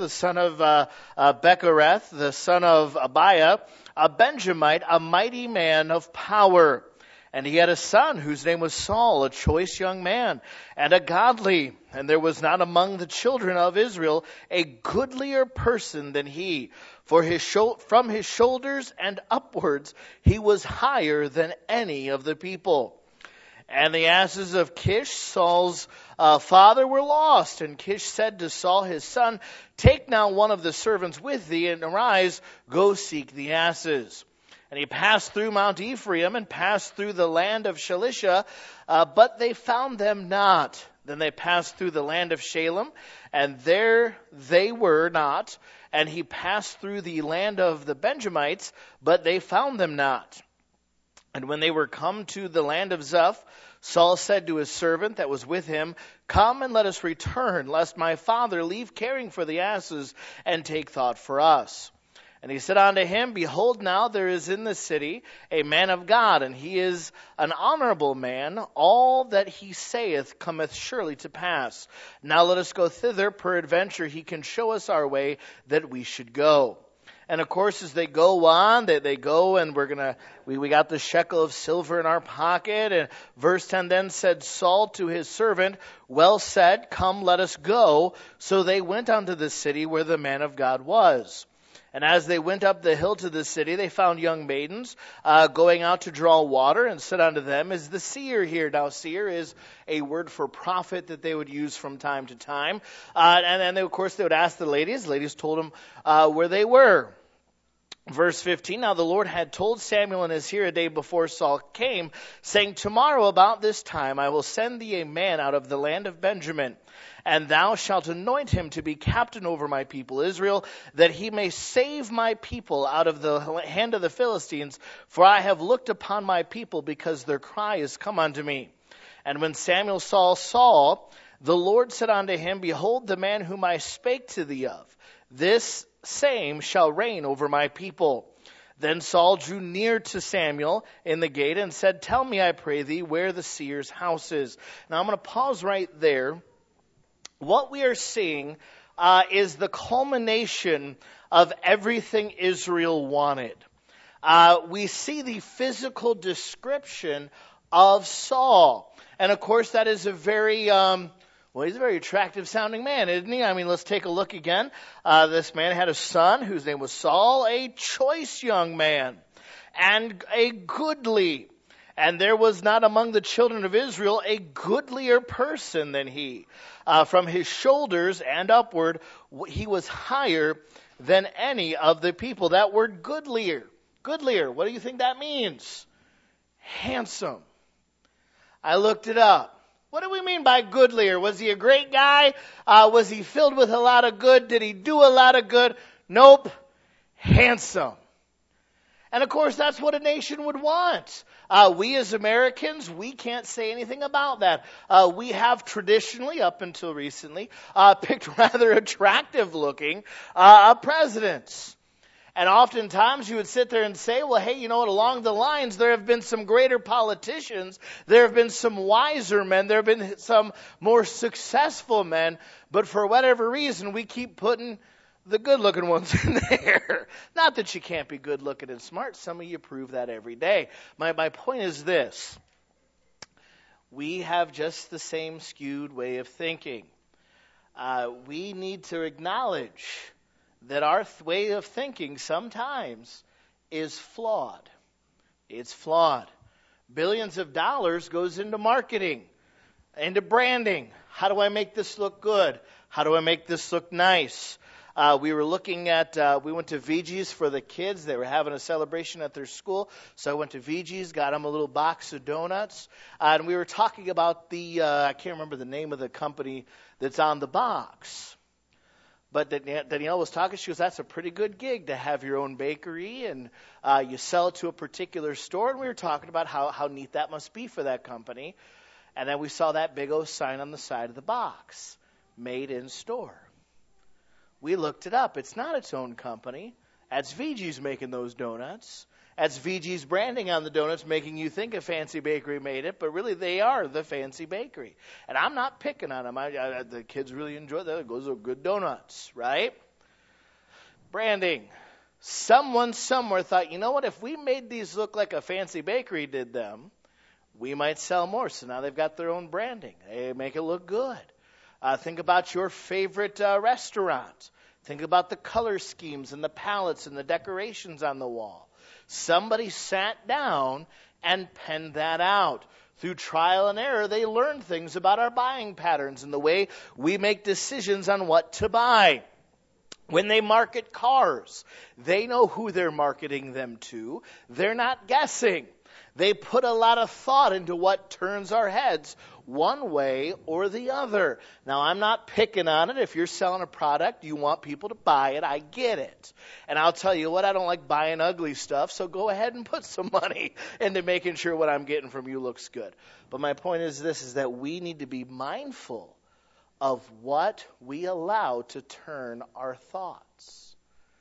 son of Bechereth, the son of Abiah, a Benjamite, a mighty man of power. And he had a son whose name was Saul, a choice young man, and a godly. And there was not among the children of Israel a goodlier person than he. For from his shoulders and upwards he was higher than any of the people. And the asses of Kish, Saul's father, were lost. And Kish said to Saul his son, "Take now one of the servants with thee, and arise, go seek the asses." And he passed through Mount Ephraim and passed through the land of Shalisha, but they found them not. Then they passed through the land of Shalem, and there they were not. And he passed through the land of the Benjamites, but they found them not. And when they were come to the land of Zuph, Saul said to his servant that was with him, "Come and let us return, lest my father leave caring for the asses and take thought for us." And he said unto him, "Behold, now there is in the city a man of God, and he is an honorable man. All that he saith cometh surely to pass. Now let us go thither, peradventure he can show us our way that we should go." And of course, as they go on, they go, and we got the shekel of silver in our pocket. And verse 10 then said Saul to his servant, "Well said, come, let us go." So they went unto the city where the man of God was. And as they went up the hill to the city, they found young maidens going out to draw water, and said unto them, "Is the seer here?" Now, seer is a word for prophet that they would use from time to time. And then, of course, they would ask the ladies. The ladies told them where they were. Verse 15, now the Lord had told Samuel in his ear a day before Saul came, saying, "Tomorrow about this time I will send thee a man out of the land of Benjamin, and thou shalt anoint him to be captain over my people Israel, that he may save my people out of the hand of the Philistines, for I have looked upon my people, because their cry is come unto me." And when Samuel saw Saul, the Lord said unto him, "Behold the man whom I spake to thee of, this same shall reign over my people." Then Saul drew near to Samuel in the gate and said, "Tell me, I pray thee, where the seer's house is." Now I'm going to pause right there. What we are seeing is the culmination of everything Israel wanted. We see the physical description of Saul. And of course, that is a very he's a very attractive sounding man, isn't he? I mean, let's take a look again. This man had a son whose name was Saul, a choice young man, and a goodly. And there was not among the children of Israel a goodlier person than he. From his shoulders and upward, he was higher than any of the people. That word goodlier. Goodlier, what do you think that means? Handsome. I looked it up. What do we mean by goodlier? Was he a great guy? Was he filled with a lot of good? Did he do a lot of good? Nope. Handsome. And of course, that's what a nation would want. We as Americans, we can't say anything about that. We have traditionally, up until recently, picked rather attractive looking presidents. And oftentimes you would sit there and say, well, hey, you know what, along the lines, there have been some greater politicians, there have been some wiser men, there have been some more successful men, but for whatever reason, we keep putting the good-looking ones in there. Not that you can't be good-looking and smart. Some of you prove that every day. My point is this. We have just the same skewed way of thinking. We need to acknowledge that our way of thinking sometimes is flawed. It's flawed. Billions of dollars goes into marketing, into branding. How do I make this look good? How do I make this look nice? We were looking at, we went to VG's for the kids. They were having a celebration at their school. So I went to VG's, got them a little box of donuts. And we were talking about I can't remember the name of the company that's on the box. But Danielle was talking, she goes, that's a pretty good gig to have your own bakery and you sell it to a particular store. And we were talking about how neat that must be for that company. And then we saw that big old sign on the side of the box, made in store. We looked it up. It's not its own company. That's VG's making those donuts. That's VG's branding on the donuts, making you think a fancy bakery made it, but really they are the fancy bakery. And I'm not picking on them. The kids really enjoy that. Those are good donuts, right? Branding. Someone somewhere thought, you know what, if we made these look like a fancy bakery did them, we might sell more. So now they've got their own branding. They make it look good. Think about your favorite restaurant. Think about the color schemes and the palettes and the decorations on the wall. Somebody sat down and penned that out. Through trial and error, they learned things about our buying patterns and the way we make decisions on what to buy. When they market cars, they know who they're marketing them to. They're not guessing. They put a lot of thought into what turns our heads one way or the other. Now, I'm not picking on it. If you're selling a product, you want people to buy it. I get it. And I'll tell you what, I don't like buying ugly stuff, so go ahead and put some money into making sure what I'm getting from you looks good. But my point is this, is that we need to be mindful of what we allow to turn our thoughts.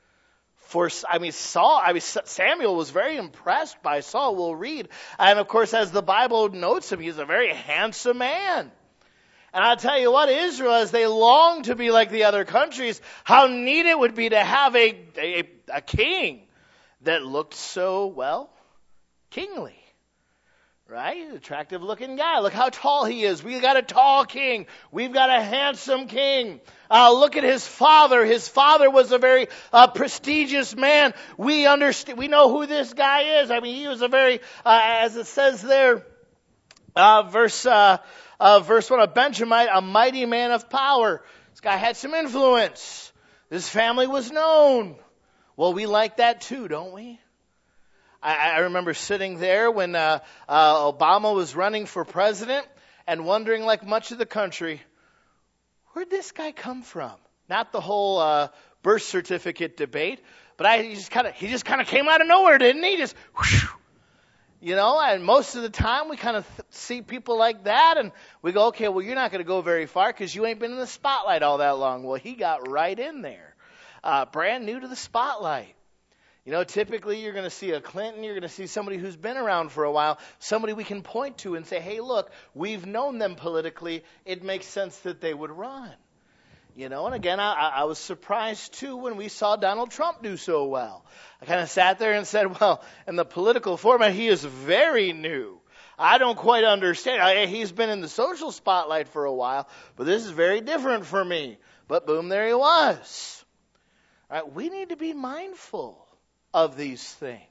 Samuel was very impressed by Saul, we'll read. And of course, as the Bible notes him, he's a very handsome man. And I'll tell you what, Israel, as they long to be like the other countries, how neat it would be to have a king that looked so, well, kingly. Right? Attractive looking guy. Look how tall he is. We've got a tall king. We've got a handsome king. Look at his father. His father was a very prestigious man. We know who this guy is. I mean, he was a very, as it says there, verse 1, a Benjamite, a mighty man of power. This guy had some influence. This family was known. Well, we like that too, don't we? I remember sitting there when Obama was running for president and wondering, like much of the country, where'd this guy come from? Not the whole birth certificate debate, but he just kind of came out of nowhere, didn't he? Just whoosh, and most of the time we kind of see people like that and we go, okay, well, you're not going to go very far because you ain't been in the spotlight all that long. Well, he got right in there, brand new to the spotlight. Typically you're going to see a Clinton, you're going to see somebody who's been around for a while, somebody we can point to and say, hey, look, we've known them politically. It makes sense that they would run. And again, I was surprised too when we saw Donald Trump do so well. I kind of sat there and said, well, in the political format, he is very new. I don't quite understand. He's been in the social spotlight for a while, but this is very different for me. But boom, there he was. All right, we need to be mindful of these things.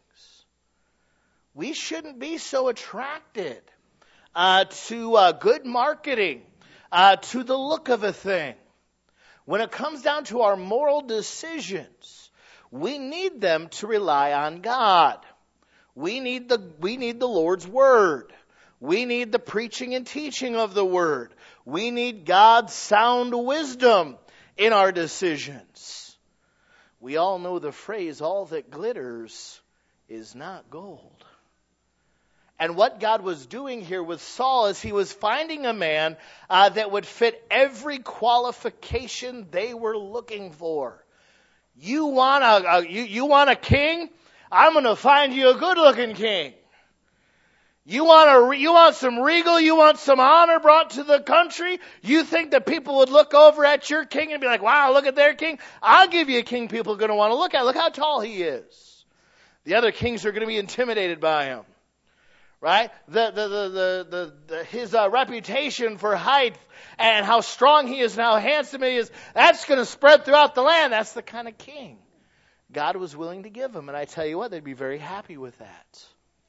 We shouldn't be so attracted to good marketing, to the look of a thing. When it comes down to our moral decisions, we need them to rely on God. We need the Lord's Word. We need the preaching and teaching of the Word. We need God's sound wisdom in our decisions. We all know the phrase, all that glitters is not gold. And what God was doing here with Saul is he was finding a man that would fit every qualification they were looking for. You want a king? I'm going to find you a good-looking king. You want some regal, you want some honor brought to the country? You think that people would look over at your king and be like, wow, look at their king? I'll give you a king people are going to want to look at. Look how tall he is. The other kings are going to be intimidated by him. Right? His reputation for height and how strong he is and how handsome he is, that's going to spread throughout the land. That's the kind of king God was willing to give him. And I tell you what, they'd be very happy with that.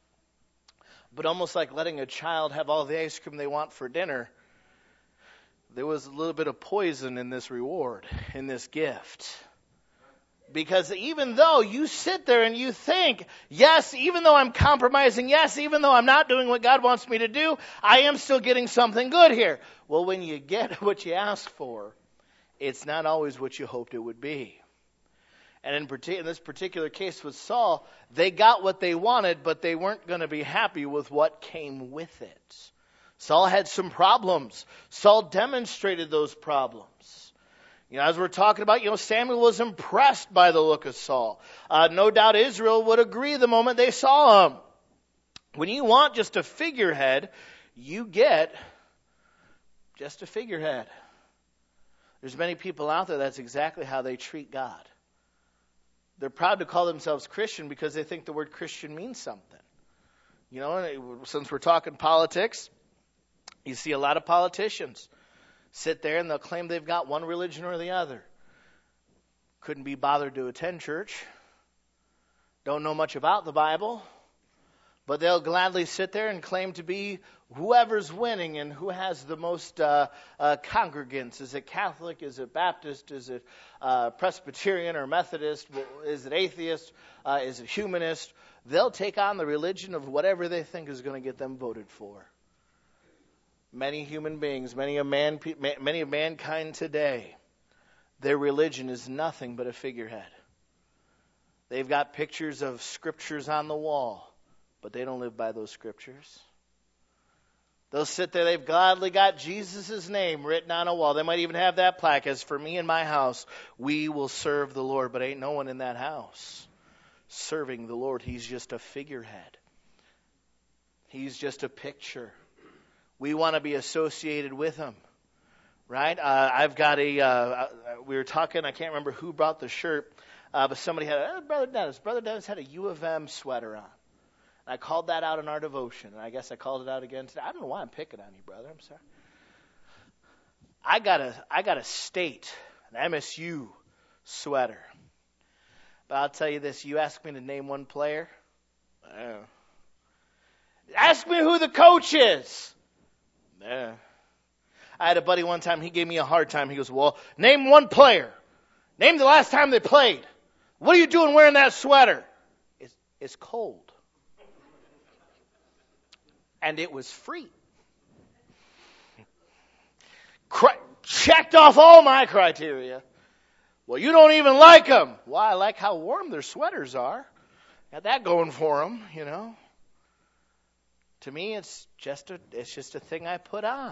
But almost like letting a child have all the ice cream they want for dinner, there was a little bit of poison in this reward, in this gift. Because even though you sit there and you think, yes, even though I'm compromising, yes, even though I'm not doing what God wants me to do, I am still getting something good here. Well, when you get what you ask for, it's not always what you hoped it would be. And in this particular case with Saul, they got what they wanted, but they weren't going to be happy with what came with it. Saul had some problems. Saul demonstrated those problems. As we're talking about, Samuel was impressed by the look of Saul. No doubt Israel would agree the moment they saw him. When you want just a figurehead, you get just a figurehead. There's many people out there, that's exactly how they treat God. They're proud to call themselves Christian because they think the word Christian means something. You know, and since we're talking politics, you see a lot of politicians sit there and they'll claim they've got one religion or the other. Couldn't be bothered to attend church. Don't know much about the Bible. But they'll gladly sit there and claim to be whoever's winning and who has the most congregants. Is it Catholic? Is it Baptist? Is it Presbyterian or Methodist? Is it atheist? Is it humanist? They'll take on the religion of whatever they think is going to get them voted for. Many human beings, many of mankind today, their religion is nothing but a figurehead. They've got pictures of scriptures on the wall, but they don't live by those scriptures. They'll sit there, they've gladly got Jesus' name written on a wall. They might even have that plaque, as for me and my house, we will serve the Lord. But ain't no one in that house serving the Lord. He's just a figurehead. He's just a picture. We want to be associated with him, right? I've got we were talking, I can't remember who brought the shirt, but somebody had, Brother Dennis had a U of M sweater on. And I called that out in our devotion, and I guess I called it out again today. I don't know why I'm picking on you, brother. I'm sorry. I got a state, an MSU sweater. But I'll tell you this, you ask me to name one player. Ask me who the coach is. I had a buddy one time, he gave me a hard time. He goes, well, name one player. Name the last time they played. What are you doing wearing that sweater? It's cold. And it was free. Checked off all my criteria. Well, you don't even like them. Well, I like how warm their sweaters are. Got that going for them, you know. To me, it's just a thing I put on.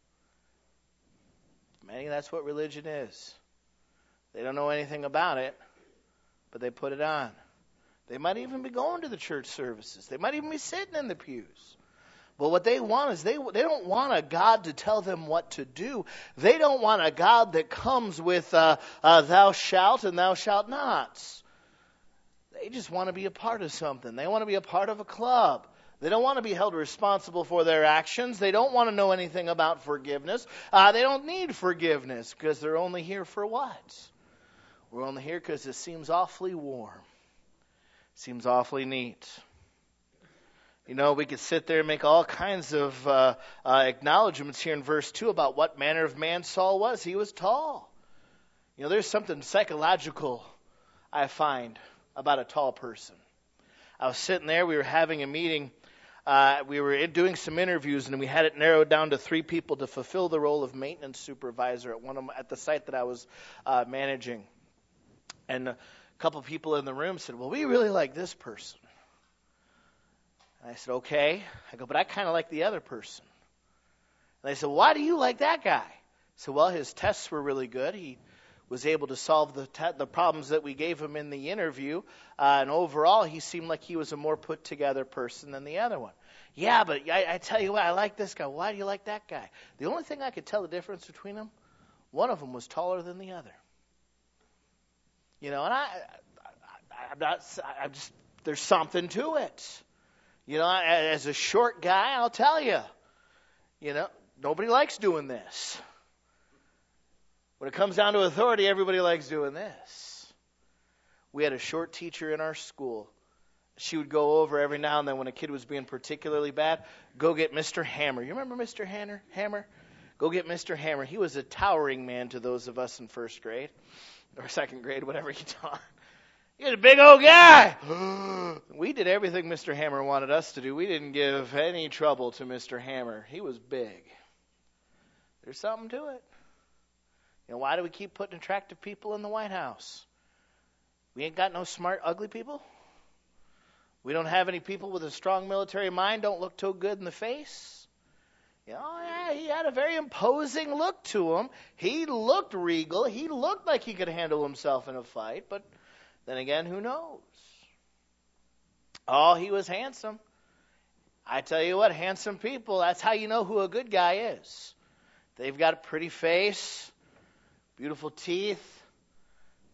Many, that's what religion is. They don't know anything about it, but they put it on. They might even be going to the church services. They might even be sitting in the pews. But what they want is they don't want a God to tell them what to do. They don't want a God that comes with thou shalt and thou shalt nots. They just want to be a part of something. They want to be a part of a club. They don't want to be held responsible for their actions. They don't want to know anything about forgiveness. They don't need forgiveness because they're only here for what? We're only here because it seems awfully warm. Seems awfully neat. You know, we could sit there and make all kinds of acknowledgments here in verse 2 about what manner of man Saul was. He was tall. You know, there's something psychological, I find, about a tall person. I was sitting there, we were having a meeting, we were doing some interviews, and we had it narrowed down to 3 people to fulfill the role of maintenance supervisor at the site that I was managing. And a couple people in the room said, well, we really like this person. And I said, okay. I go, but I kind of like the other person. And they said, why do you like that guy? I said, well, his tests were really good. He was able to solve the problems that we gave him in the interview. And overall, he seemed like he was a more put-together person than the other one. Yeah, but I tell you what, I like this guy. Why do you like that guy? The only thing I could tell the difference between them, one of them was taller than the other. You know, and I'm just, there's something to it. You know, as a short guy, I'll tell you, you know, nobody likes doing this. When it comes down to authority, everybody likes doing this. We had a short teacher in our school. She would go over every now and then when a kid was being particularly bad, go get Mr. Hammer. You remember Mr. Hammer? Go get Mr. Hammer. He was a towering man to those of us in first grade or second grade, whatever he taught. He was a big old guy. We did everything Mr. Hammer wanted us to do. We didn't give any trouble to Mr. Hammer. He was big. There's something to it. You know, why do we keep putting attractive people in the White House? We ain't got no smart, ugly people. We don't have any people with a strong military mind, don't look too good in the face. You know, yeah, he had a very imposing look to him. He looked regal. He looked like he could handle himself in a fight, but then again, who knows? Oh, he was handsome. I tell you what, handsome people, that's how you know who a good guy is. They've got a pretty face, beautiful teeth,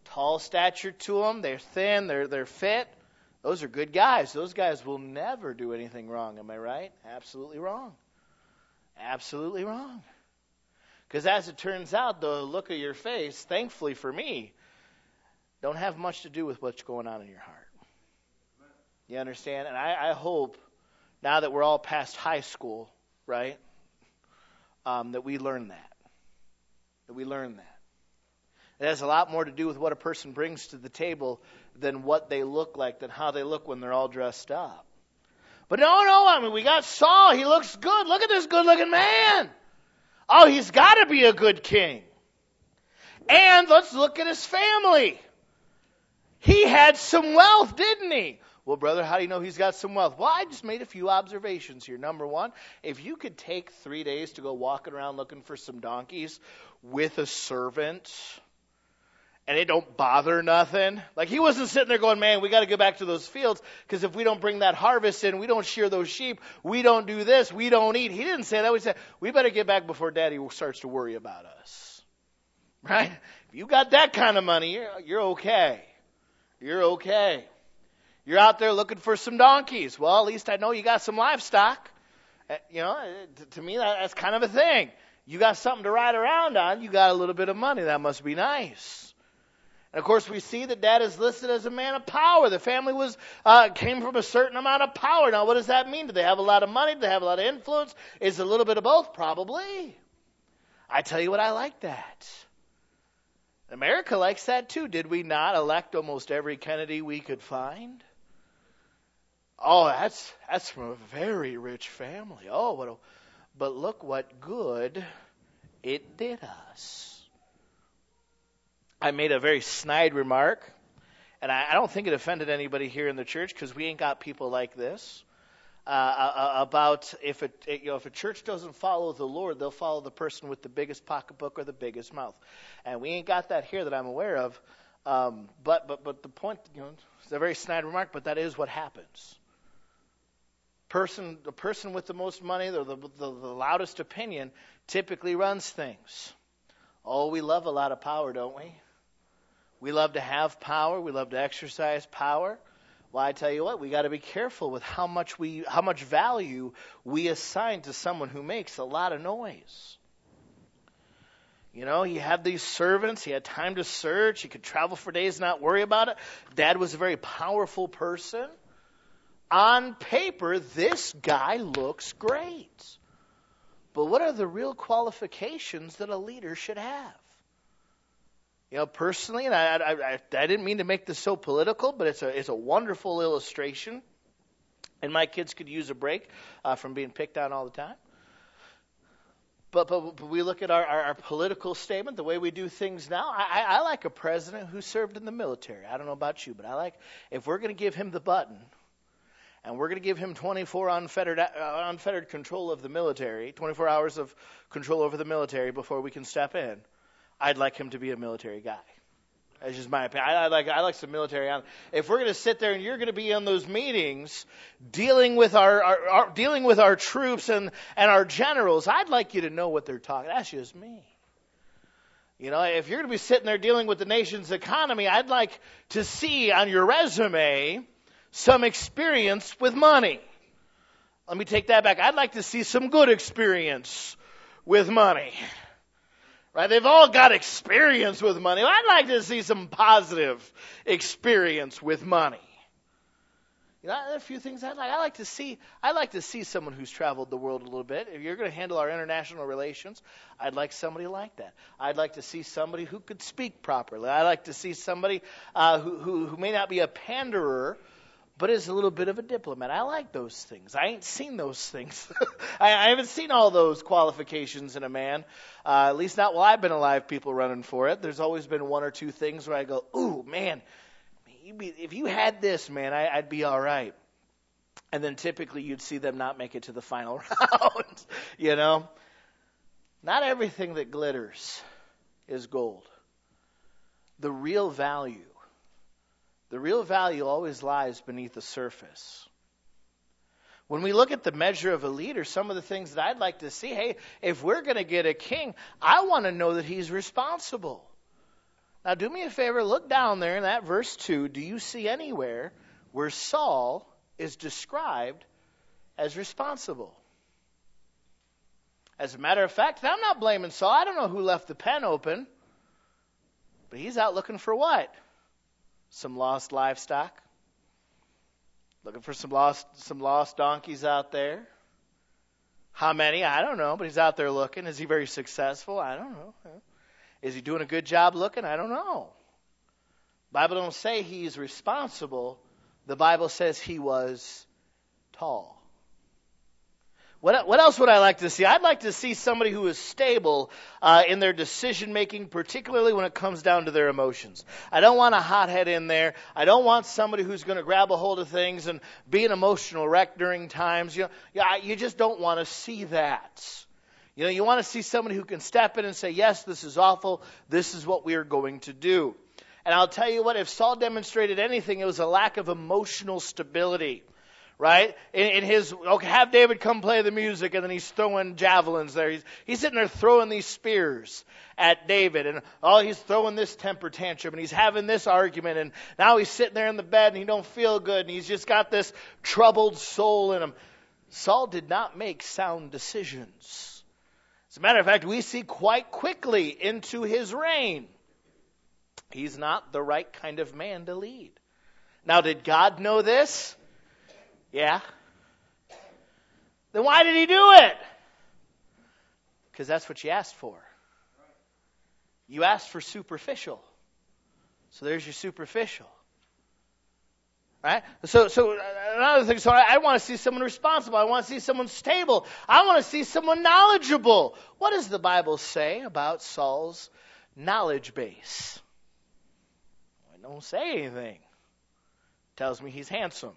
tall stature to them. They're thin. They're fit. Those are good guys. Those guys will never do anything wrong. Am I right? Absolutely wrong. Absolutely wrong. Because as it turns out, the look of your face, thankfully for me, don't have much to do with what's going on in your heart. You understand? And I hope, now that we're all past high school, right, that we learn that. That we learn that. It has a lot more to do with what a person brings to the table than what they look like, than how they look when they're all dressed up. But no, we got Saul. He looks good. Look at this good-looking man. Oh, he's got to be a good king. And let's look at his family. He had some wealth, didn't he? Well, brother, how do you know he's got some wealth? Well, I just made a few observations here. Number one, if you could take 3 days to go walking around looking for some donkeys with a servant, and it don't bother nothing. Like, he wasn't sitting there going, man, we got to go back to those fields, because if we don't bring that harvest in, we don't shear those sheep, we don't do this, we don't eat. He didn't say that. He said, we better get back before Daddy starts to worry about us. Right? If you got that kind of money, you're okay. You're okay. You're out there looking for some donkeys. Well, at least I know you got some livestock. You know, to me, that's kind of a thing. You got something to ride around on. You got a little bit of money. That must be nice. And, of course, we see that Dad is listed as a man of power. The family came from a certain amount of power. Now, what does that mean? Do they have a lot of money? Do they have a lot of influence? Is it a little bit of both? Probably. I tell you what, I like that. America likes that, too. Did we not elect almost every Kennedy we could find? Oh, that's from a very rich family. Oh, but look what good it did us. I made a very snide remark, and I don't think it offended anybody here in the church, because we ain't got people like this, about if a church doesn't follow the Lord, they'll follow the person with the biggest pocketbook or the biggest mouth. And we ain't got that here that I'm aware of. But the point, it's a very snide remark, but that is what happens. The person with the most money, the loudest opinion, typically runs things. Oh, we love a lot of power, don't we? We love to have power. We love to exercise power. Well, I tell you what, we got to be careful with how much value we assign to someone who makes a lot of noise. You know, he had these servants. He had time to search. He could travel for days, not worry about it. Dad was a very powerful person. On paper, this guy looks great. But what are the real qualifications that a leader should have? You know, personally, and I didn't mean to make this so political, but it's a wonderful illustration. And my kids could use a break from being picked on all the time. But we look at our political statement, the way we do things now. I like a president who served in the military. I don't know about you, but if we're going to give him the button, and we're going to give him 24 unfettered control of the military, 24 hours of control over the military before we can step in, I'd like him to be a military guy. That's just my opinion. I like some military on. If we're going to sit there and you're going to be in those meetings dealing with our troops and our generals, I'd like you to know what they're talking. That's just me. You know, if you're going to be sitting there dealing with the nation's economy, I'd like to see on your resume some experience with money. Let me take that back. I'd like to see some good experience with money. Right? They've all got experience with money. I'd like to see some positive experience with money. You know, there are a few things I'd like. I like to see someone who's traveled the world a little bit. If you're going to handle our international relations, I'd like somebody like that. I'd like to see somebody who could speak properly. I'd like to see somebody who may not be a panderer, but is a little bit of a diplomat. I like those things. I ain't seen those things. I haven't seen all those qualifications in a man. At least not while I've been alive, people running for it. There's always been one or two things where I go, ooh, man, if you had this, man, I'd be all right. And then typically you'd see them not make it to the final round. You know? Not everything that glitters is gold. The real value always lies beneath the surface. When we look at the measure of a leader, some of the things that I'd like to see, hey, if we're going to get a king, I want to know that he's responsible. Now do me a favor, look down there in that verse 2. Do you see anywhere where Saul is described as responsible? As a matter of fact, I'm not blaming Saul. I don't know who left the pen open. But he's out looking for what? Some lost livestock. Looking for some lost donkeys out there. How many? I don't know, but he's out there looking. Is he very successful? I don't know. Is he doing a good job looking? I don't know. The Bible don't say he's responsible. The Bible says he was tall. What else would I like to see? I'd like to see somebody who is stable in their decision making, particularly when it comes down to their emotions. I don't want a hothead in there. I don't want somebody who's going to grab a hold of things and be an emotional wreck during times. You just don't want to see that. You want to see somebody who can step in and say, yes, this is awful. This is what we are going to do. And I'll tell you what, if Saul demonstrated anything, it was a lack of emotional stability. Right? In his, have David come play the music, and then he's throwing javelins there. He's sitting there throwing these spears at David, and he's throwing this temper tantrum, and he's having this argument, and now he's sitting there in the bed, and he don't feel good, and he's just got this troubled soul in him. Saul did not make sound decisions. As a matter of fact, we see quite quickly into his reign, he's not the right kind of man to lead. Now, did God know this? Yeah. Then why did he do it? Because that's what you asked for. You asked for superficial. So there's your superficial. Right? So another thing, I want to see someone responsible. I want to see someone stable. I want to see someone knowledgeable. What does the Bible say about Saul's knowledge base? It don't say anything. It tells me he's handsome.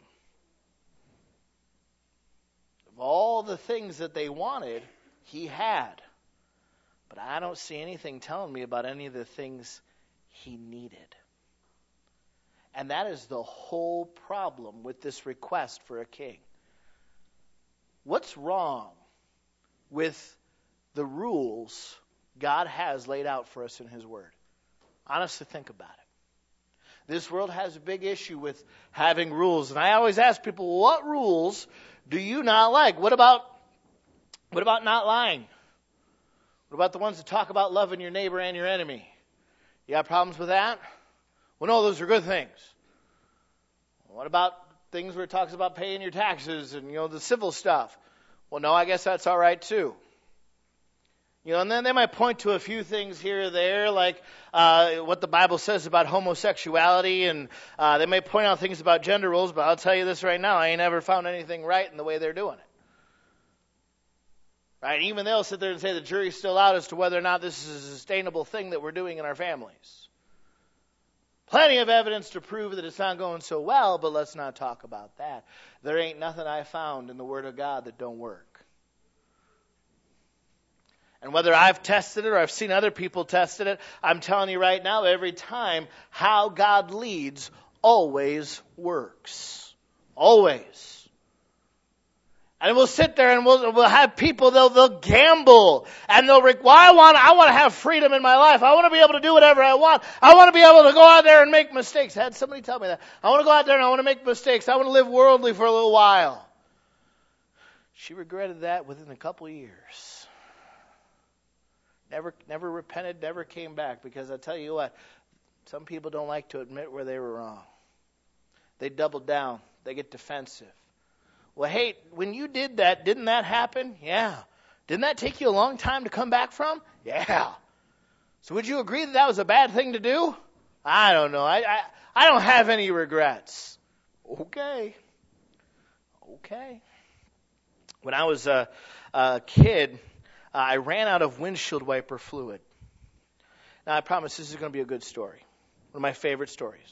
All the things that they wanted, he had. But I don't see anything telling me about any of the things he needed. And that is the whole problem with this request for a king. What's wrong with the rules God has laid out for us in his word? Honestly, think about it. This world has a big issue with having rules. And I always ask people, what rules do you not like? What about not lying? What about the ones that talk about loving your neighbor and your enemy? You got problems with that? Well, no, those are good things. What about things where it talks about paying your taxes and, the civil stuff? Well, no, I guess that's all right too. And then they might point to a few things here or there, like what the Bible says about homosexuality, and they may point out things about gender roles, but I'll tell you this right now, I ain't ever found anything right in the way they're doing it. Right? Even they'll sit there and say the jury's still out as to whether or not this is a sustainable thing that we're doing in our families. Plenty of evidence to prove that it's not going so well, but let's not talk about that. There ain't nothing I found in the Word of God that don't work. And whether I've tested it or I've seen other people tested it, I'm telling you right now, every time, how God leads always works. Always. And we'll sit there and we'll have people, they'll gamble. And they'll, I want to have freedom in my life. I want to be able to do whatever I want. I want to be able to go out there and make mistakes. I had somebody tell me that. I want to go out there and I want to make mistakes. I want to live worldly for a little while. She regretted that within a couple of years. Never repented, never came back, because I tell you what, some people don't like to admit where they were wrong. They double down. They get defensive. Well, hey, when you did that, didn't that happen? Yeah. Didn't that take you a long time to come back from? Yeah. So would you agree that was a bad thing to do? I don't know. I don't have any regrets. Okay. When I was a kid, I ran out of windshield wiper fluid. Now, I promise this is going to be a good story. One of my favorite stories.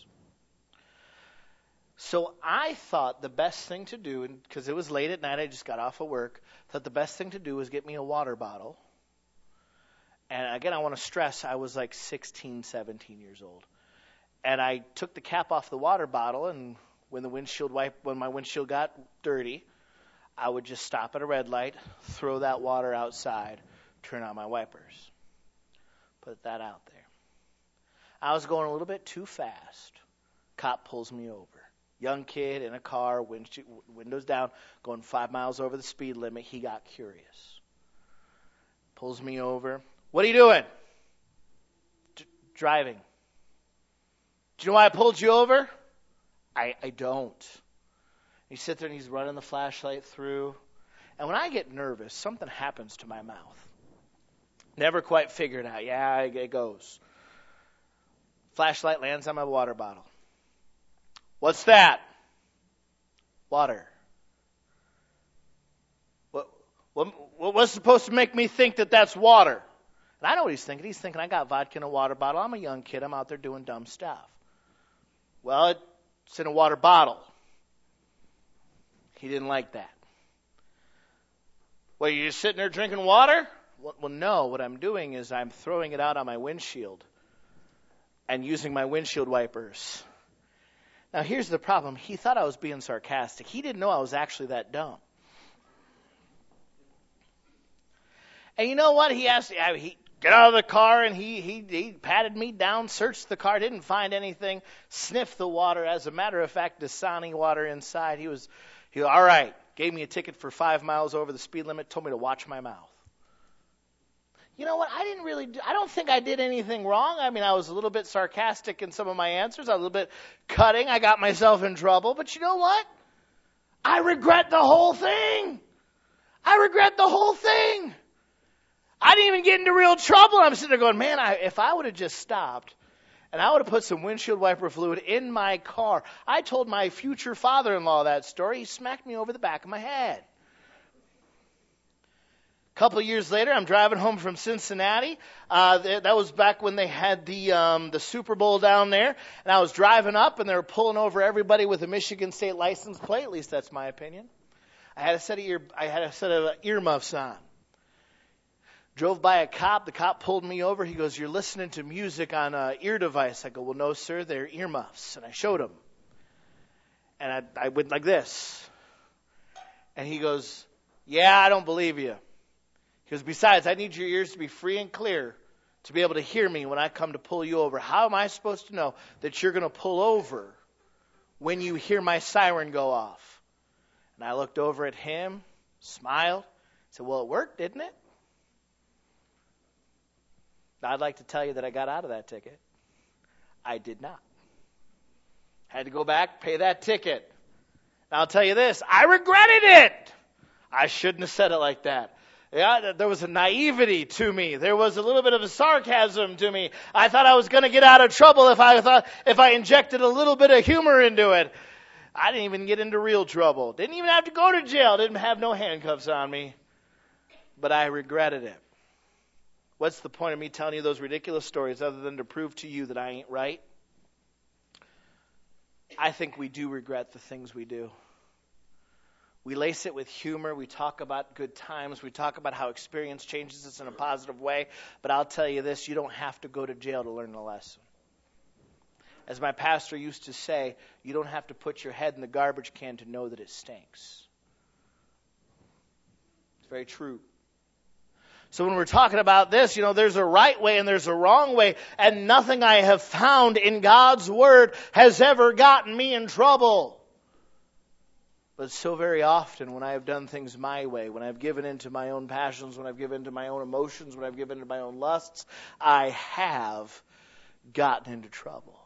So I thought the best thing to do, because it was late at night, I just got off of work, thought the best thing to do was get me a water bottle. And again, I want to stress, I was like 16, 17 years old. And I took the cap off the water bottle, and when my windshield got dirty, I would just stop at a red light, throw that water outside, turn on my wipers. Put that out there. I was going a little bit too fast. Cop pulls me over. Young kid in a car, windows down, going 5 miles over the speed limit. He got curious. Pulls me over. What are you doing? Driving. Do you know why I pulled you over? I don't. He sits there and he's running the flashlight through. And when I get nervous, something happens to my mouth. Never quite figured out. Yeah, it goes. Flashlight lands on my water bottle. What's that? Water. What's supposed to make me think that that's water? And I know what he's thinking. He's thinking, I got vodka in a water bottle. I'm a young kid. I'm out there doing dumb stuff. Well, it's in a water bottle. He didn't like that. Well, you're just sitting there drinking water? Well, no. What I'm doing is I'm throwing it out on my windshield and using my windshield wipers. Now, here's the problem. He thought I was being sarcastic. He didn't know I was actually that dumb. And you know what? He asked me, he got out of the car and he patted me down, searched the car, didn't find anything, sniffed the water. As a matter of fact, Dasani water inside. He was all right. Gave me a ticket for 5 miles over the speed limit, told me to watch my mouth. You know what? I don't think I did anything wrong. I mean, I was a little bit sarcastic in some of my answers. I was a little bit cutting. I got myself in trouble. But you know what? I regret the whole thing. I regret the whole thing. I didn't even get into real trouble. I'm sitting there going, man, if I would have just stopped and I would have put some windshield wiper fluid in my car. I told my future father-in-law that story. He smacked me over the back of my head. A couple of years later, I'm driving home from Cincinnati. That was back when they had the Super Bowl down there. And I was driving up, and they were pulling over everybody with a Michigan State license plate. At least that's my opinion. I had a set of earmuffs on. Drove by a cop. The cop pulled me over. He goes, "You're listening to music on an ear device." I go, "Well, no, sir. They're earmuffs." And I showed him. And I went like this. And he goes, "Yeah, I don't believe you." He goes, "Besides, I need your ears to be free and clear to be able to hear me when I come to pull you over. How am I supposed to know that you're going to pull over when you hear my siren go off?" And I looked over at him, smiled, said, "Well, it worked, didn't it?" Now, I'd like to tell you that I got out of that ticket. I did not. Had to go back, pay that ticket. Now, I'll tell you this, I regretted it. I shouldn't have said it like that. Yeah, there was a naivety to me. There was a little bit of a sarcasm to me. I thought I was going to get out of trouble if I injected a little bit of humor into it. I didn't even get into real trouble. Didn't even have to go to jail. Didn't have no handcuffs on me. But I regretted it. What's the point of me telling you those ridiculous stories other than to prove to you that I ain't right? I think we do regret the things we do. We lace it with humor. We talk about good times. We talk about how experience changes us in a positive way. But I'll tell you this, you don't have to go to jail to learn a lesson. As my pastor used to say, you don't have to put your head in the garbage can to know that it stinks. It's very true. So when we're talking about this, there's a right way and there's a wrong way. And nothing I have found in God's Word has ever gotten me in trouble. But so very often when I have done things my way, when I've given into my own passions, when I've given into my own emotions, when I've given into my own lusts, I have gotten into trouble.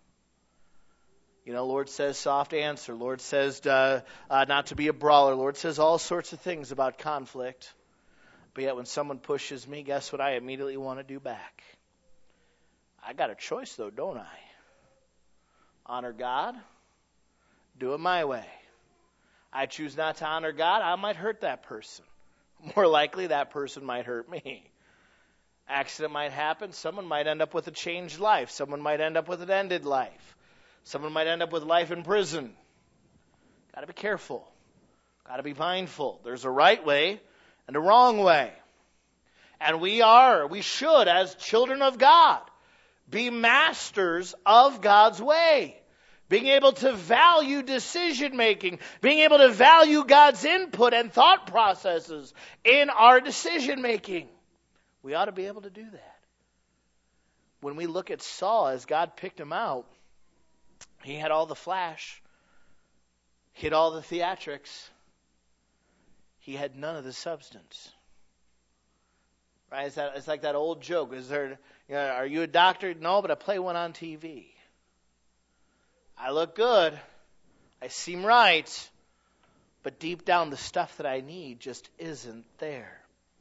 Lord says soft answer. Lord says not to be a brawler. Lord says all sorts of things about conflict. But yet when someone pushes me, guess what I immediately want to do back? I got a choice though, don't I? Honor God, do it my way. I choose not to honor God, I might hurt that person. More likely that person might hurt me. Accident might happen, someone might end up with a changed life. Someone might end up with an ended life. Someone might end up with life in prison. Got to be careful. Got to be mindful. There's a right way and a wrong way. And we should, as children of God, be masters of God's way. Being able to value decision making, being able to value God's input and thought processes in our decision making. We ought to be able to do that. when we look at Saul, as God picked him out, he had all the flash. He had all the theatrics. He had none of the substance. Right? It's like that old joke. Are you a doctor? No, but I play one on TV. I look good. I seem right. But deep down, the stuff that I need just isn't there.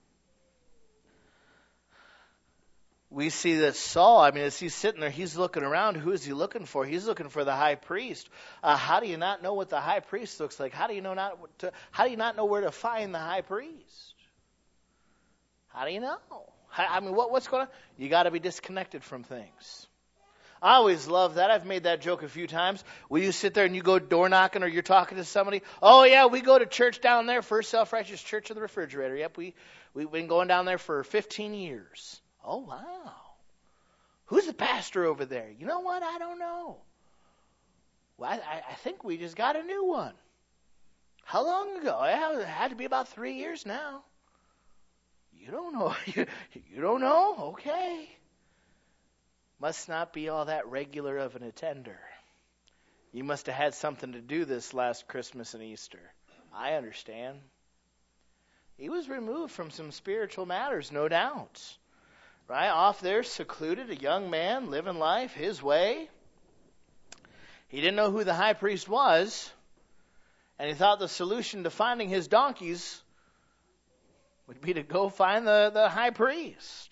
We see that Saul, as he's sitting there, he's looking around. Who is he looking for? He's looking for the high priest. How do you not know what the high priest looks like? How do you not know where to find the high priest? How do you know? What's going on? You got to be disconnected from things. I always love that. I've made that joke a few times. Will you sit there and you go door knocking or you're talking to somebody? Oh, yeah, we go to church down there, First Self-Righteous Church of the Refrigerator. Yep, we've been going down there for 15 years. Oh, wow. Who's the pastor over there? You know what? I don't know. Well, I think we just got a new one. How long ago? It had to be about 3 years now. You don't know. You don't know? Okay. Must not be all that regular of an attender. You must have had something to do this last Christmas and Easter. I understand. He was removed from some spiritual matters, no doubt. Right? Off there, secluded, a young man, living life his way. He didn't know who the high priest was, and he thought the solution to finding his donkeys would be to go find the high priest.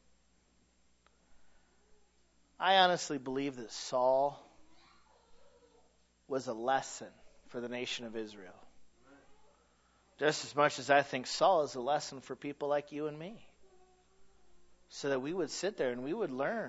I honestly believe that Saul was a lesson for the nation of Israel. Just as much as I think Saul is a lesson for people like you and me. So that we would sit there and we would learn.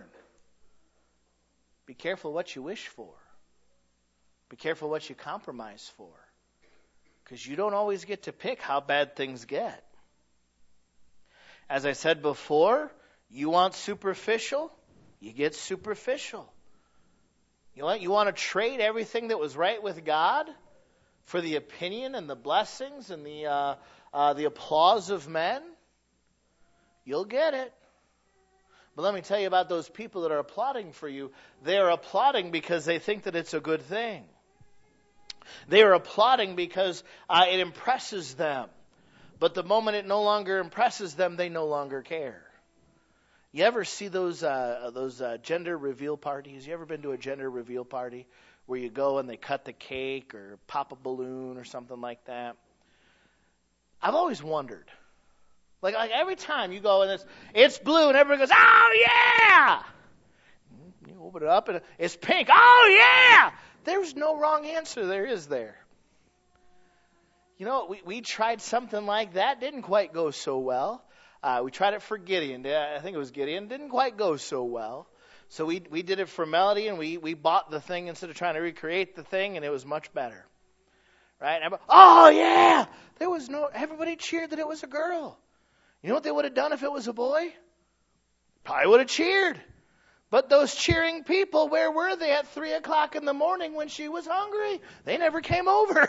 Be careful what you wish for. Be careful what you compromise for. Because you don't always get to pick how bad things get. As I said before, you want superficial? You get superficial. You want to trade everything that was right with God for the opinion and the blessings and the applause of men? You'll get it. But let me tell you about those people that are applauding for you. They are applauding because they think that it's a good thing. They are applauding because it impresses them. But the moment it no longer impresses them, they no longer care. You ever see those gender reveal parties? You ever been to a gender reveal party where you go and they cut the cake or pop a balloon or something like that? I've always wondered. Like every time you go and it's blue and everybody goes, oh yeah! You open it up and it's pink. Oh yeah! There's no wrong answer there, is there? You know, we tried something like that. Didn't quite go so well. We tried it for Gideon. I think it was Gideon. Didn't quite go so well. So we did it for Melody, and we bought the thing instead of trying to recreate the thing, and it was much better. Right? Oh, yeah! Everybody cheered that it was a girl. You know what they would have done if it was a boy? Probably would have cheered. But those cheering people, where were they at 3 o'clock in the morning when she was hungry? They never came over.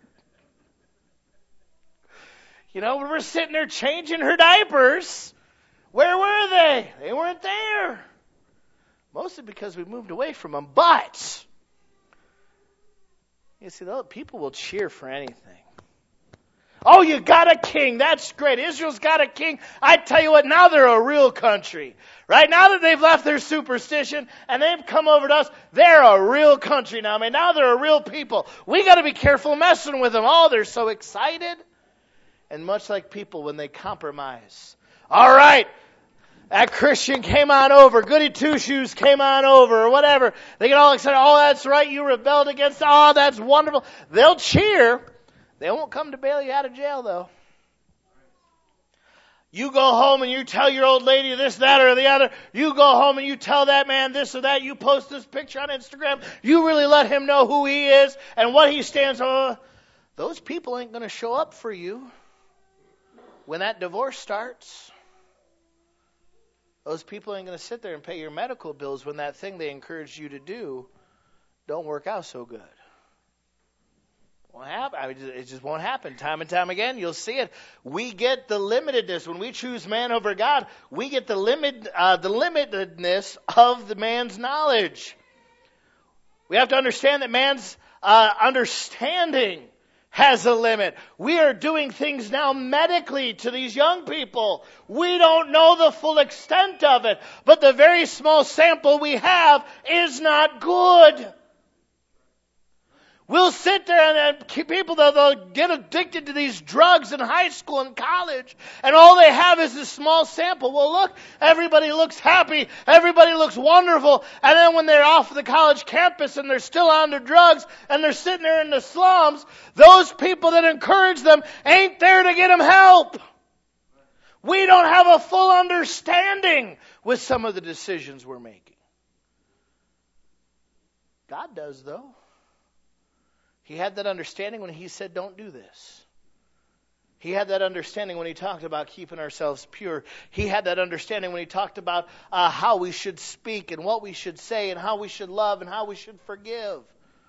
You know, we were sitting there changing her diapers. Where were they? They weren't there. Mostly because we moved away from them. But, you see, people will cheer for anything. Oh, you got a king. That's great. Israel's got a king. I tell you what, now they're a real country. Right? Now that they've left their superstition and they've come over to us, they're a real country now. Now they're a real people. We got to be careful messing with them. Oh, they're so excited. And much like people when they compromise. All right, that Christian came on over. Goody Two-Shoes came on over or whatever. They get all excited. Oh, that's right. You rebelled against. Oh, that's wonderful. They'll cheer. They won't come to bail you out of jail, though. You go home and you tell your old lady this, that, or the other. You go home and you tell that man this or that. You post this picture on Instagram. You really let him know who he is and what he stands for. Those people ain't going to show up for you. When that divorce starts, those people ain't going to sit there and pay your medical bills when that thing they encouraged you to do don't work out so good. Won't happen. It just won't happen. Time and time again, you'll see it. We get the limitedness when we choose man over God. We get the limitedness of the man's knowledge. We have to understand that man's understanding has a limit. We are doing things now medically to these young people. We don't know the full extent of it, but the very small sample we have is not good. We'll sit there and people, they'll get addicted to these drugs in high school and college, and all they have is this small sample. Well, look, everybody looks happy, everybody looks wonderful, and then when they're off the college campus and they're still on their drugs and they're sitting there in the slums, those people that encourage them ain't there to get them help. We don't have a full understanding with some of the decisions we're making. God does, though. He had that understanding when he said, don't do this. He had that understanding when he talked about keeping ourselves pure. He had that understanding when he talked about how we should speak and what we should say and how we should love and how we should forgive.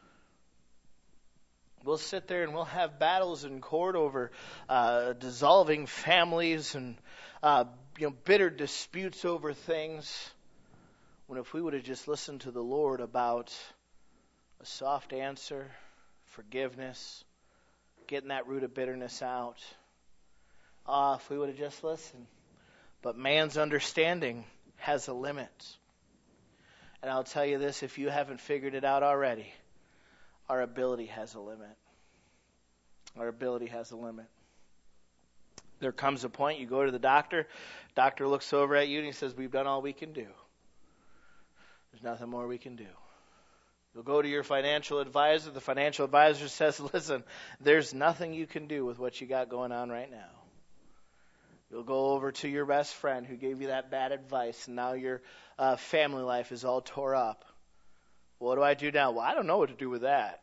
We'll sit there and we'll have battles in court over dissolving families and bitter disputes over things. When if we would have just listened to the Lord about a soft answer, forgiveness, getting that root of bitterness out. If we would have just listened. But man's understanding has a limit. And I'll tell you this, if you haven't figured it out already, our ability has a limit. Our ability has a limit. There comes a point, you go to the doctor looks over at you and he says, we've done all we can do. There's nothing more we can do. You'll go to your financial advisor. The financial advisor says, listen, there's nothing you can do with what you got going on right now. You'll go over to your best friend who gave you that bad advice, and now your family life is all tore up. What do I do now? Well, I don't know what to do with that.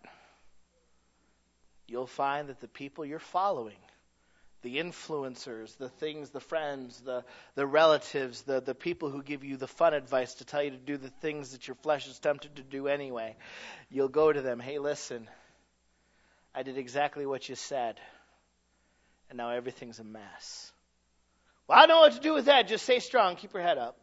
You'll find that the people you're following, the influencers, the things, the friends, the relatives, the people who give you the fun advice to tell you to do the things that your flesh is tempted to do anyway. You'll go to them, hey, listen, I did exactly what you said, and now everything's a mess. Well, I don't know what to do with that. Just stay strong. Keep your head up.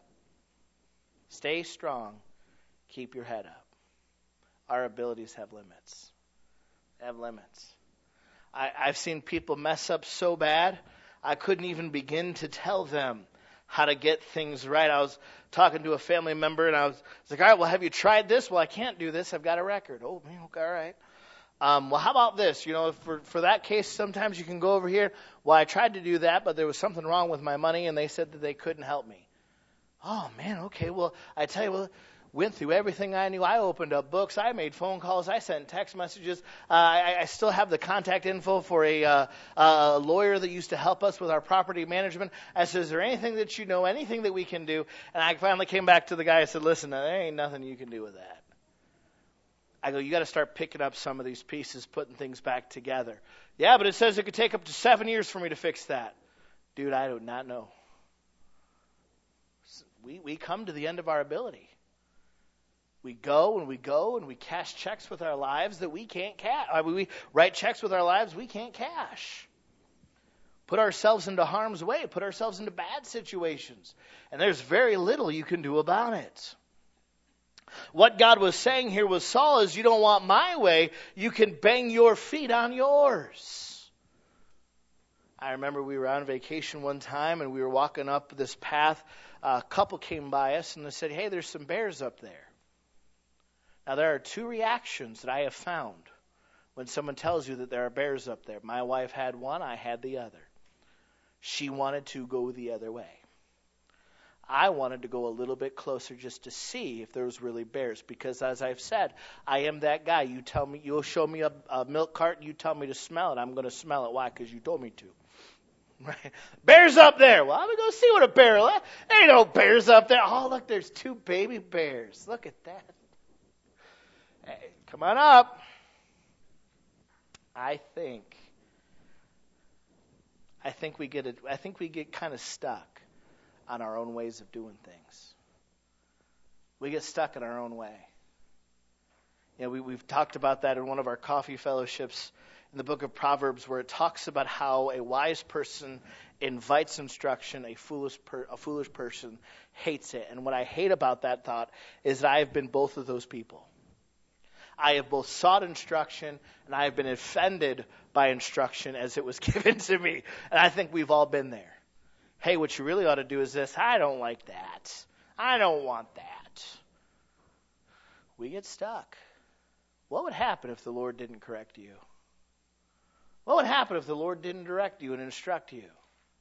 Stay strong. Keep your head up. Our abilities have limits. They have limits. I've seen people mess up so bad, I couldn't even begin to tell them how to get things right. I was talking to a family member, and I was like, all right, well, have you tried this? Well, I can't do this. I've got a record. Oh, man, okay, all right. Well, how about this? For that case, sometimes you can go over here. Well, I tried to do that, but there was something wrong with my money, and they said that they couldn't help me. Oh, man, okay. Well, I tell you, went through everything I knew. I opened up books. I made phone calls. I sent text messages. I still have the contact info for a lawyer that used to help us with our property management. I said, is there anything that you know, anything that we can do? And I finally came back to the guy. I said, listen, there ain't nothing you can do with that. I go, you got to start picking up some of these pieces, putting things back together. Yeah, but it says it could take up to 7 years for me to fix that. Dude, I do not know. We come to the end of our ability. We go and we cash checks with our lives that we can't cash. We write checks with our lives we can't cash. Put ourselves into harm's way. Put ourselves into bad situations. And there's very little you can do about it. What God was saying here with Saul is, you don't want my way, you can bang your feet on yours. I remember we were on vacation one time and we were walking up this path. A couple came by us and they said, hey, there's some bears up there. Now, there are two reactions that I have found when someone tells you that there are bears up there. My wife had one, I had the other. She wanted to go the other way. I wanted to go a little bit closer just to see if there was really bears, because as I've said, I am that guy. You tell me, you'll show me a milk carton, you tell me to smell it, I'm going to smell it. Why? Because you told me to. Right? Bears up there. Well, I'm going to go see what a bear is. There ain't no bears up there. Oh, look, there's 2 baby bears. Look at that. Hey, come on up. I think we get kind of stuck on our own ways of doing things. We get stuck in our own way. We've talked about that in one of our coffee fellowships in the book of Proverbs where it talks about how a wise person invites instruction, a foolish person hates it. And what I hate about that thought is that I have been both of those people. I have both sought instruction and I have been offended by instruction as it was given to me. And I think we've all been there. Hey, what you really ought to do is this. I don't like that. I don't want that. We get stuck. What would happen if the Lord didn't correct you? What would happen if the Lord didn't direct you and instruct you?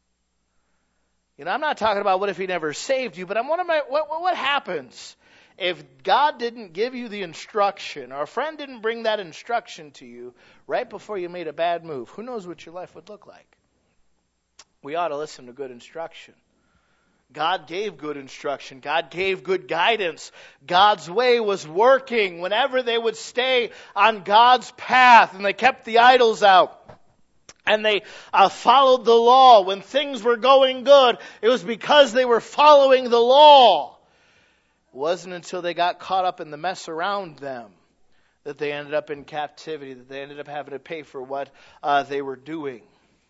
You know, I'm not talking about what if he never saved you, but what happens if God didn't give you the instruction, or a friend didn't bring that instruction to you right before you made a bad move? Who knows what your life would look like? We ought to listen to good instruction. God gave good instruction. God gave good guidance. God's way was working whenever they would stay on God's path and they kept the idols out. And they followed the law. When things were going good, it was because they were following the law. It wasn't until they got caught up in the mess around them that they ended up in captivity, that they ended up having to pay for what they were doing.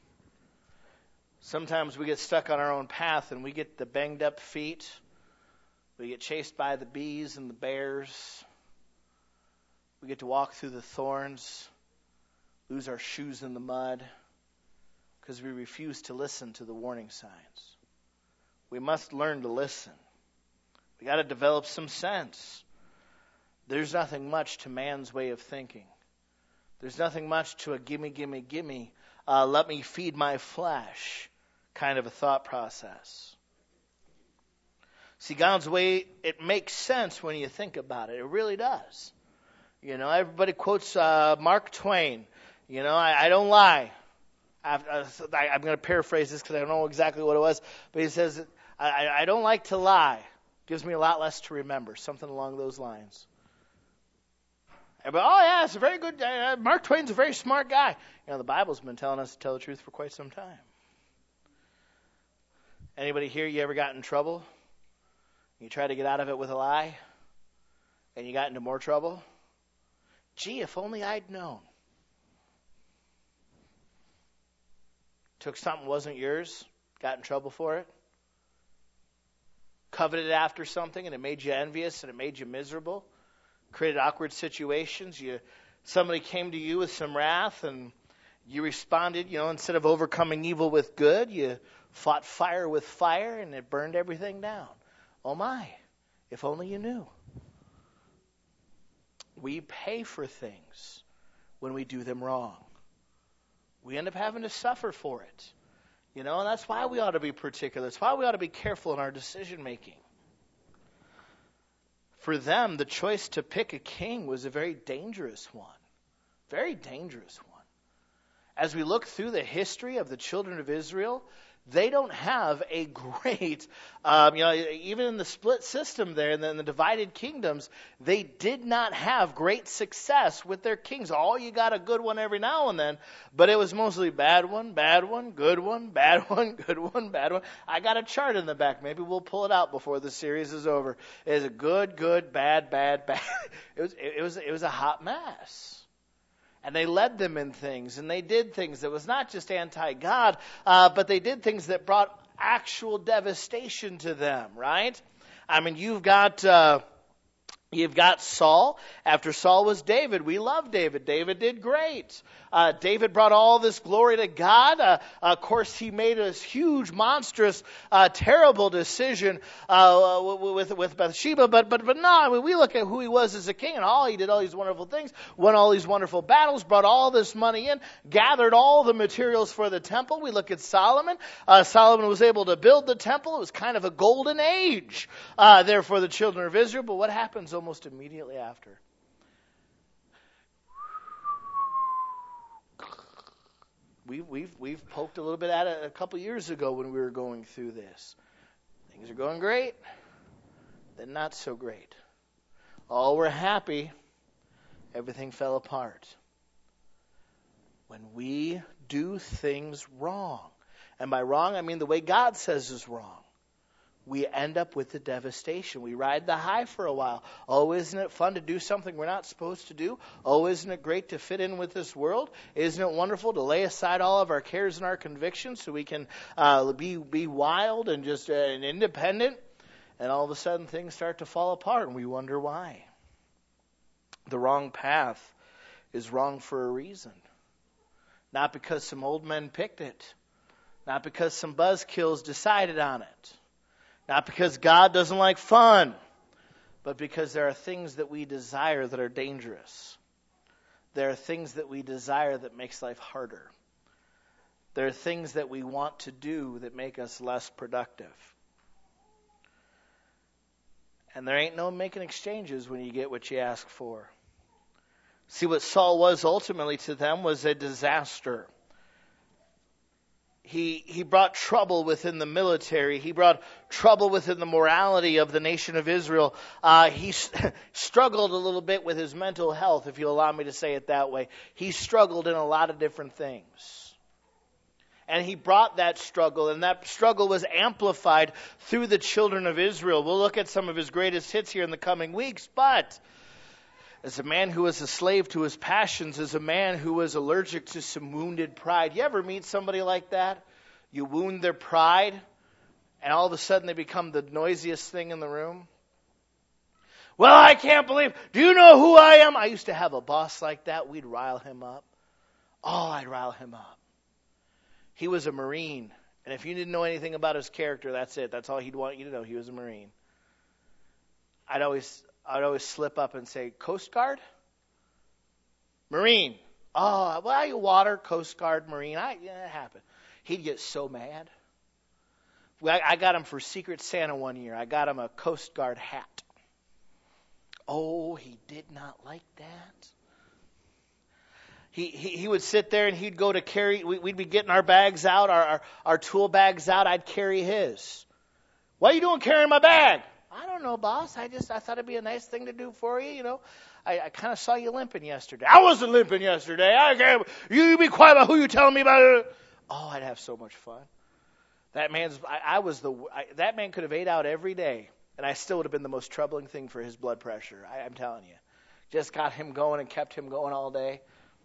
Sometimes we get stuck on our own path and we get the banged up feet. We get chased by the bees and the bears. We get to walk through the thorns, lose our shoes in the mud, because we refuse to listen to the warning signs. We must learn to listen. We got to develop some sense. There's nothing much to man's way of thinking. There's nothing much to a gimme, gimme, gimme, let me feed my flesh kind of a thought process. See, God's way, it makes sense when you think about it. It really does. You know, everybody quotes Mark Twain. You know, I don't lie. I'm going to paraphrase this because I don't know exactly what it was. But he says, I don't like to lie. Gives me a lot less to remember. Something along those lines. But, oh, yeah, it's a very good, Mark Twain's a very smart guy. You know, the Bible's been telling us to tell the truth for quite some time. Anybody here, you ever got in trouble? You tried to get out of it with a lie? And you got into more trouble? Gee, if only I'd known. Took something wasn't yours, got in trouble for it. Coveted after something and it made you envious and it made you miserable. Created awkward situations. Somebody came to you with some wrath and you responded, instead of overcoming evil with good, you fought fire with fire and it burned everything down. Oh my, if only you knew. We pay for things when we do them wrong. We end up having to suffer for it. And that's why we ought to be particular. That's why we ought to be careful in our decision making. For them, the choice to pick a king was a very dangerous one. Very dangerous one. As we look through the history of the children of Israel, they don't have a great, even in the split system there, and then the divided kingdoms, they did not have great success with their kings. Oh, you got a good one every now and then, but it was mostly bad one, good one, bad one, good one, bad one. I got a chart in the back. Maybe we'll pull it out before the series is over. It's a good, bad, bad. It was a hot mess. And they led them in things, and they did things that was not just anti-God, but they did things that brought actual devastation to them, right? I mean, you've got Saul. After Saul was David. We love David. David did great. David brought all this glory to God. Of course, he made a huge, monstrous, terrible decision with Bathsheba. But no, I mean, we look at who he was as a king, and he did all these wonderful things, won all these wonderful battles, brought all this money in, gathered all the materials for the temple. We look at Solomon. Solomon was able to build the temple. It was kind of a golden age there for the children of Israel. But what happens almost immediately after? We've poked a little bit at it a couple years ago when we were going through this. Things are going great, then not so great. All were happy, everything fell apart. When we do things wrong, and by wrong I mean the way God says is wrong, we end up with the devastation. We ride the high for a while. Oh, isn't it fun to do something we're not supposed to do? Oh, isn't it great to fit in with this world? Isn't it wonderful to lay aside all of our cares and our convictions so we can be wild and just and independent? And all of a sudden things start to fall apart and we wonder why. The wrong path is wrong for a reason. Not because some old men picked it. Not because some buzzkills decided on it. Not because God doesn't like fun. But because there are things that we desire that are dangerous. There are things that we desire that makes life harder. There are things that we want to do that make us less productive. And there ain't no making exchanges when you get what you ask for. See, what Saul was ultimately to them was a disaster. He brought trouble within the military. He brought trouble within the morality of the nation of Israel. He struggled a little bit with his mental health, if you'll allow me to say it that way. He struggled in a lot of different things. And he brought that struggle, and that struggle was amplified through the children of Israel. We'll look at some of his greatest hits here in the coming weeks, but as a man who was a slave to his passions, as a man who was allergic to some wounded pride. You ever meet somebody like that? You wound their pride, and all of a sudden they become the noisiest thing in the room. Well, I can't believe, do you know who I am? I used to have a boss like that. We'd rile him up. Oh, I'd rile him up. He was a Marine, and if you didn't know anything about his character, that's it. That's all he'd want you to know. He was a Marine. I'd always slip up and say, Coast Guard? Marine. Oh, well, you water, Coast Guard, Marine. It happened. He'd get so mad. I got him for Secret Santa one year. I got him a Coast Guard hat. Oh, he did not like that. He would sit there and he'd go to carry, we'd be getting our bags out, our tool bags out. I'd carry his. What are you doing carrying my bag? I don't know, boss. I thought it'd be a nice thing to do for you, you know. I kind of saw you limping yesterday. I wasn't limping yesterday. You be quiet about who you telling me about it. Oh, I'd have so much fun. That man could have ate out every day, and I still would have been the most troubling thing for his blood pressure. I'm telling you. Just got him going and kept him going all day.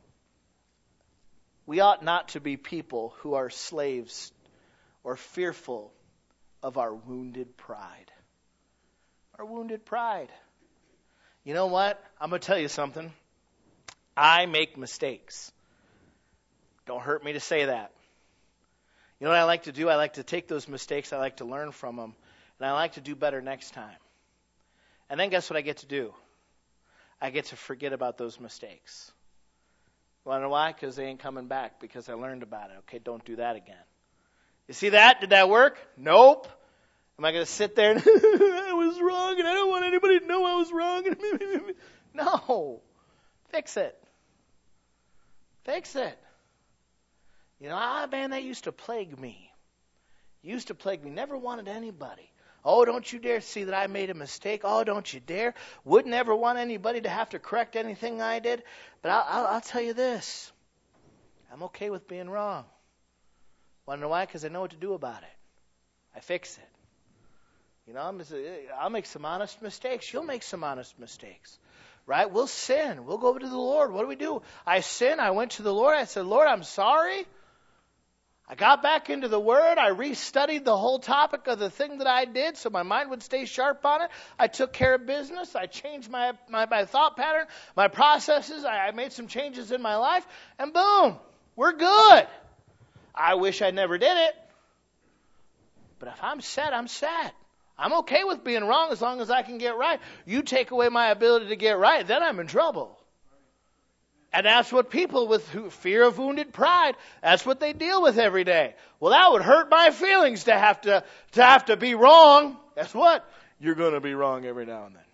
We ought not to be people who are slaves or fearful of our wounded pride. Our wounded pride. You know what? I'm going to tell you something. I make mistakes. Don't hurt me to say that. You know what I like to do? I like to take those mistakes. I like to learn from them. And I like to do better next time. And then guess what I get to do? I get to forget about those mistakes. You want to know why? Because they ain't coming back. Because I learned about it. Okay, don't do that again. You see that? Did that work? Nope. Am I going to sit there and I was wrong and I don't want anybody to know I was wrong? No. Fix it. Fix it. You know, man, that used to plague me. Used to plague me. Never wanted anybody. Oh, don't you dare see that I made a mistake. Oh, don't you dare. Wouldn't ever want anybody to have to correct anything I did. But I'll tell you this. I'm okay with being wrong. Want to know why? Because I know what to do about it. I fix it. You know, I'll make some honest mistakes. You'll make some honest mistakes. Right? We'll sin. We'll go over to the Lord. What do? I sin. I went to the Lord. I said, Lord, I'm sorry. I got back into the Word. I restudied the whole topic of the thing that I did so my mind would stay sharp on it. I took care of business. I changed my thought pattern, my processes. I made some changes in my life. And boom, we're good. I wish I never did it. But if I'm set, I'm set. I'm okay with being wrong as long as I can get right. You take away my ability to get right, then I'm in trouble. And that's what people with fear of wounded pride, that's what they deal with every day. Well, that would hurt my feelings to have to be wrong. Guess what? You're going to be wrong every now and then.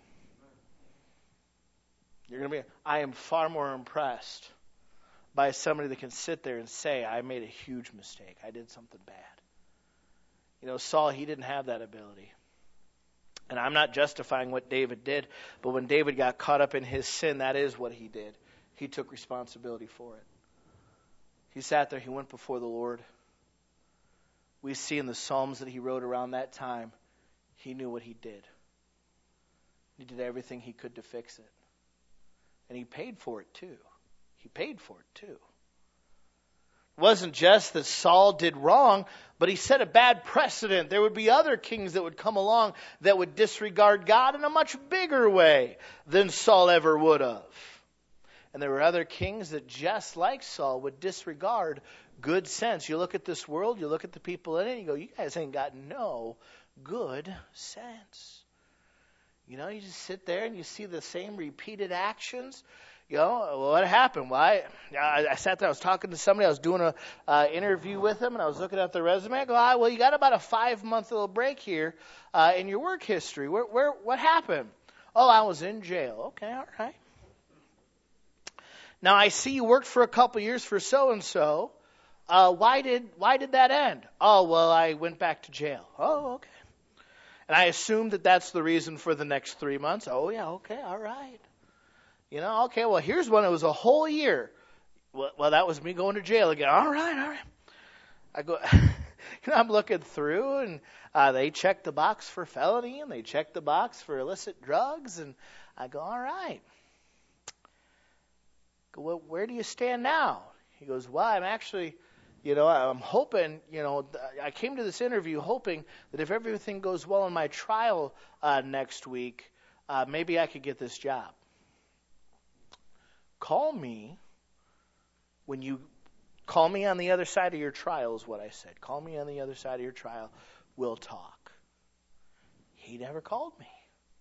I am far more impressed by somebody that can sit there and say, I made a huge mistake. I did something bad. You know, Saul, he didn't have that ability. And I'm not justifying what David did, but when David got caught up in his sin, that is what he did. He took responsibility for it. He sat there, he went before the Lord. We see in the Psalms that he wrote around that time, He knew what he did. He did everything he could to fix it. And he paid for it too. He paid for it too. It wasn't just that Saul did wrong, but he set a bad precedent. There would be other kings that would come along that would disregard God in a much bigger way than Saul ever would have. And there were other kings that, just like Saul, would disregard good sense. You look at this world, you look at the people in it, and you go, you guys ain't got no good sense. You know, you just sit there and you see the same repeated actions. You know, what happened? Why? I sat there, I was talking to somebody, I was doing an interview with them, and I was looking at their resume. I go, well, you got about a 5-month little break here in your work history. What happened? Oh, I was in jail. Okay, all right. Now, I see you worked for a couple years for so-and-so. Why did that end? Oh, well, I went back to jail. Oh, okay. And I assumed that that's the reason for the next 3 months. Oh, yeah, okay, all right. You know, okay, well, here's one. It was a whole year. Well, that was me going to jail again. All right. I go, I'm looking through, and they check the box for felony, and they check the box for illicit drugs, and I go, all right. I go, well, where do you stand now? He goes, well, I'm actually, I'm hoping, I came to this interview hoping that if everything goes well in my trial next week, maybe I could get this job. Call me on the other side of your trial is what I said. Call me on the other side of your trial. We'll talk. He never called me.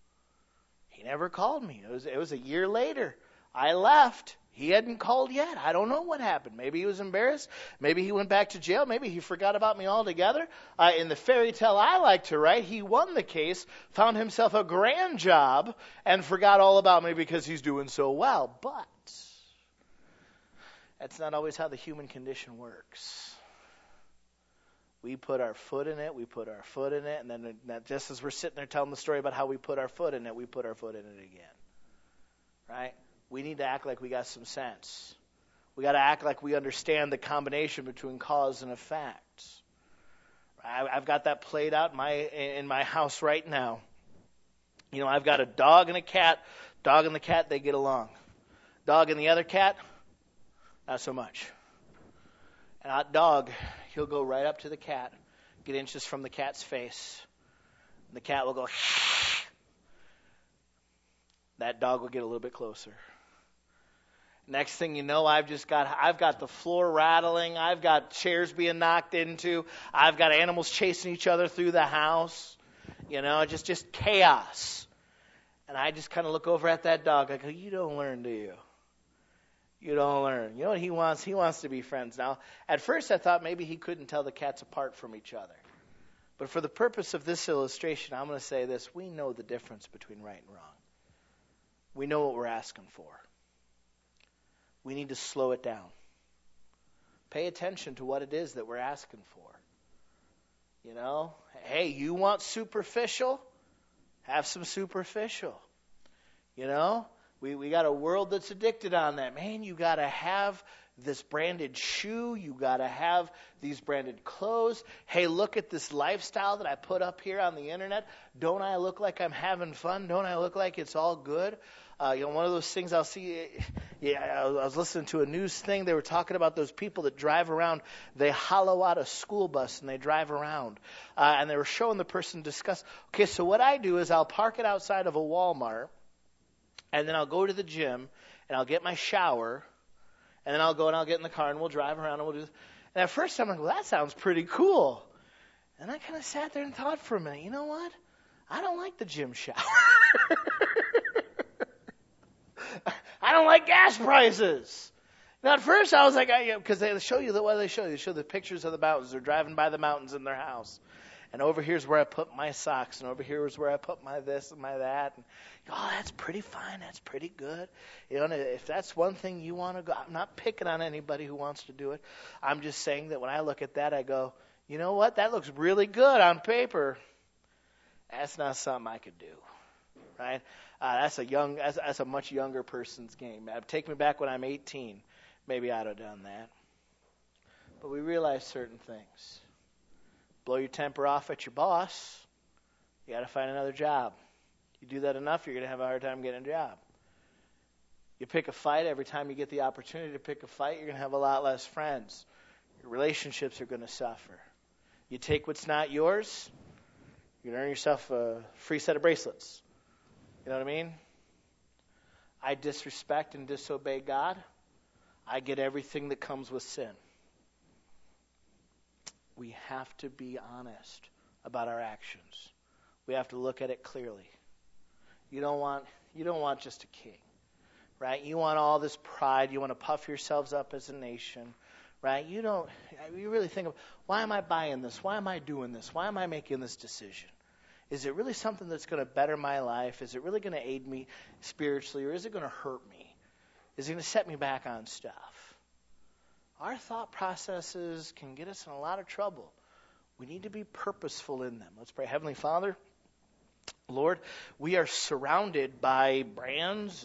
It was a year later. I left. He hadn't called yet. I don't know what happened. Maybe he was embarrassed. Maybe he went back to jail. Maybe he forgot about me altogether. In the fairy tale I like to write, he won the case, found himself a grand job, and forgot all about me because he's doing so well. But that's not always how the human condition works. We put our foot in it, and then just as we're sitting there telling the story about how we put our foot in it, we put our foot in it again. Right? We need to act like we got some sense. We got to act like we understand the combination between cause and effect. I've got that played out in my house right now. I've got a dog and a cat. Dog and the cat, they get along. Dog and the other cat, not so much. And that dog, he'll go right up to the cat, get inches from the cat's face. And the cat will go, that dog will get a little bit closer. Next thing you know, I've got the floor rattling. I've got chairs being knocked into. I've got animals chasing each other through the house. Just chaos. And I just kind of look over at that dog. I go, you don't learn, do you? You don't learn. You know what he wants? He wants to be friends. Now, at first I thought maybe he couldn't tell the cats apart from each other. But for the purpose of this illustration, I'm going to say this. We know the difference between right and wrong. We know what we're asking for. We need to slow it down. Pay attention to what it is that we're asking for. Hey, you want superficial? Have some superficial. We got a world that's addicted on that. Man, you got to have this branded shoe. You got to have these branded clothes. Hey, look at this lifestyle that I put up here on the internet. Don't I look like I'm having fun? Don't I look like it's all good? One of those things I'll see. I was listening to a news thing. They were talking about those people that drive around. They hollow out a school bus and they drive around. And they were showing the person discuss. Okay, so what I do is I'll park it outside of a Walmart. And then I'll go to the gym and I'll get my shower. And then I'll go and I'll get in the car and we'll drive around and we'll do this. And at first I'm like, well, that sounds pretty cool. And I kind of sat there and thought for a minute, you know what? I don't like the gym shower. I don't like gas prices. Now, at first I was like, because they show you what do they show you? They show the pictures of the mountains. They're driving by the mountains in their house. And over here's where I put my socks. And over here is where I put my this and my that. And, that's pretty fine. That's pretty good. And if that's one thing you want to go, I'm not picking on anybody who wants to do it. I'm just saying that when I look at that, I go, you know what? That looks really good on paper. That's not something I could do. Right? That's a much younger person's game. Take me back when I'm 18. Maybe I'd have done that. But we realize certain things. Blow your temper off at your boss. You got to find another job. You do that enough, you're going to have a hard time getting a job. You pick a fight, every time you get the opportunity to pick a fight, you're going to have a lot less friends. Your relationships are going to suffer. You take what's not yours, you're going to earn yourself a free set of bracelets. You know what I mean? I disrespect and disobey God, I get everything that comes with sin. We have to be honest about our actions. We have to look at it clearly. You don't want just a king, right? You want all this pride. You want to puff yourselves up as a nation, right? You really think of, why am I buying this? Why am I doing this? Why am I making this decision? Is it really something that's going to better my life? Is it really going to aid me spiritually, or is it going to hurt me? Is it going to set me back on stuff? Our thought processes can get us in a lot of trouble. We need to be purposeful in them. Let's pray. Heavenly Father, Lord, we are surrounded by brands